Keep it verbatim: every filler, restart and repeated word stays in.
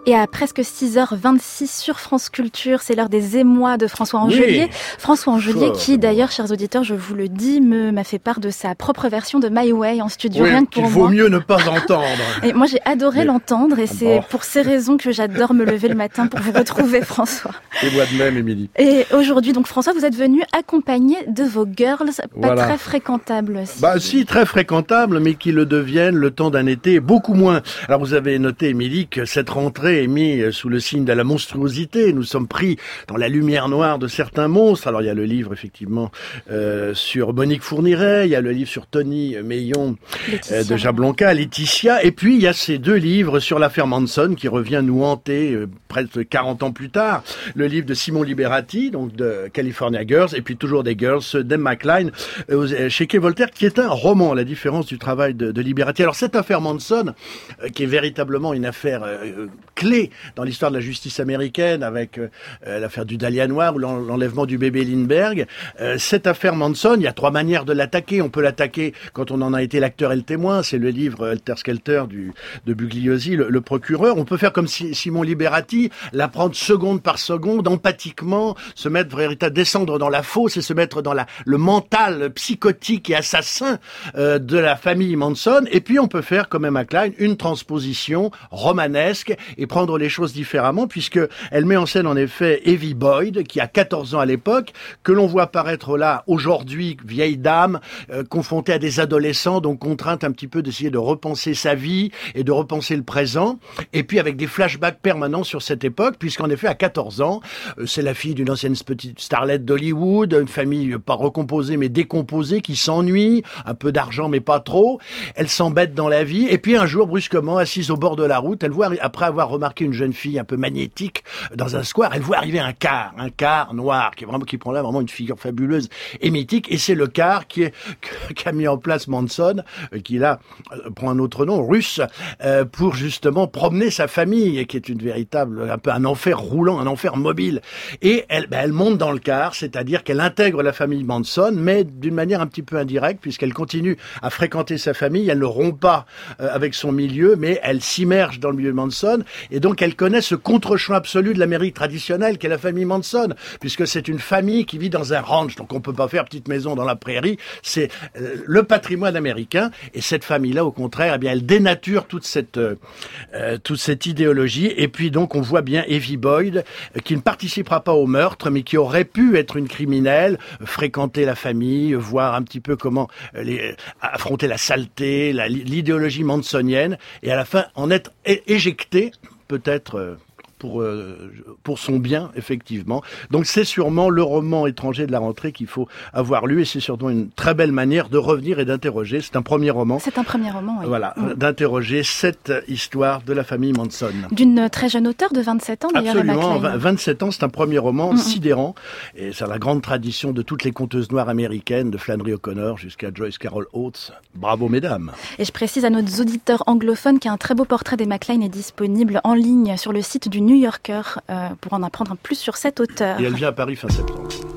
Et à presque six heures vingt-six sur France Culture, c'est l'heure des émois de François Angelier. Oui. François Angelier qui, d'ailleurs, chers auditeurs, je vous le dis, me, m'a fait part de sa propre version de My Way en studio, oui, rien que pour qu'il moi. vaut mieux ne pas entendre. Et moi, j'ai adoré Mais... l'entendre et c'est bon. pour ces raisons que j'adore me lever le matin pour vous retrouver, François. Et moi de même, Émilie. Et aujourd'hui, donc, François, vous êtes venu accompagné de vos girls, pas voilà. très fréquentables. Si. Bah si, très fréquentables, mais qui le deviennent le temps d'un été, beaucoup moins. Alors vous avez noté, Émilie, que cette rentrée est mise sous le signe de la monstruosité. Nous sommes pris dans la lumière noire de certains monstres. Alors il y a le livre effectivement euh, sur Monique Fourniret, il y a le livre sur Tony Meillon euh, de Jablonka, Laetitia, et puis il y a ces deux livres sur l'affaire Manson qui revient nous hanter euh, presque quarante ans plus tard. Le livre de Simon Liberati, donc de California Girls, et puis toujours des girls, d'Emma Klein, euh, chez Quai Voltaire, qui est un roman, à la différence du travail de, de Liberati. Alors cette affaire Manson, euh, qui est véritablement une affaire euh, clé dans l'histoire de la justice américaine, avec euh, l'affaire du Dahlia Noir ou l'enlèvement du bébé Lindbergh. Euh, cette affaire Manson, il y a trois manières de l'attaquer. On peut l'attaquer quand on en a été l'acteur et le témoin. C'est le livre Helter Skelter du, de Bugliosi, le, le procureur. On peut faire comme si, Simon Liberati, la prendre seconde par seconde, empathiquement, se mettre véritablement, descendre dans la fosse et se mettre dans la, le mental psychotique et assassin euh, de la famille Manson. Et puis on peut faire, comme Emma Klein, une transposition romanesque et prendre les choses différemment, puisque elle met en scène en effet Evie Boyd, qui a quatorze ans à l'époque, que l'on voit apparaître là aujourd'hui, vieille dame, euh, confrontée à des adolescents, donc contrainte un petit peu d'essayer de repenser sa vie et de repenser le présent, et puis avec des flashbacks permanents sur cette époque, puisqu'en effet à quatorze ans, euh, c'est la fille d'une ancienne petite starlette d'Hollywood, une famille pas recomposée mais décomposée, qui s'ennuie, un peu d'argent mais pas trop, elle s'embête dans la vie, et puis un jour brusquement, assise au bord de la route, elle voit, après avoir remarqué une jeune fille un peu magnétique dans un square, elle voit arriver un car, un car noir, qui est vraiment, qui prend là vraiment une figure fabuleuse et mythique, et c'est le car qui est, qui a mis en place Manson, qui là prend un autre nom, russe, euh, pour justement promener sa famille, qui est une véritable, un peu un enfer roulant, un enfer mobile. Et elle, ben, elle monte dans le car, c'est-à-dire qu'elle intègre la famille Manson, mais d'une manière un petit peu indirecte, puisqu'elle continue à fréquenter sa famille, elle ne rompt pas euh, avec son milieu, mais elle s'immerge dans le milieu de Manson, et donc elle connaît ce contre-champ absolu de l'Amérique traditionnelle qu'est la famille Manson, puisque c'est une famille qui vit dans un ranch, donc on peut pas faire petite maison dans la prairie, c'est euh, le patrimoine américain, et cette famille-là, au contraire, eh bien, elle dénature toute cette euh, toute cette idéologie, et puis donc on voit bien Evie Boyd, euh, qui ne participera pas au meurtre, mais qui aurait pu être une criminelle, euh, fréquenter la famille, euh, voir un petit peu comment euh, les, euh, affronter la saleté, la, l'idéologie mansonienne, et à la fin en être é- éjectée, peut-être... Euh, pour euh, pour son bien, effectivement. Donc c'est sûrement le roman étranger de la rentrée qu'il faut avoir lu, et c'est surtout une très belle manière de revenir et d'interroger. C'est un premier roman. C'est un premier roman, oui. Voilà, mmh. d'interroger cette histoire de la famille Manson. D'une très jeune auteure de vingt-sept ans, d'ailleurs. Absolument, vingt-sept ans, c'est un premier roman mmh. sidérant, et c'est la grande tradition de toutes les conteuses noires américaines, de Flannery O'Connor jusqu'à Joyce Carol Oates. Bravo, mesdames. Et je précise à nos auditeurs anglophones qu'un très beau portrait d'Emma Klein est disponible en ligne sur le site du New Yorker euh, pour en apprendre plus sur cet auteur. Et elle vient à Paris fin septembre.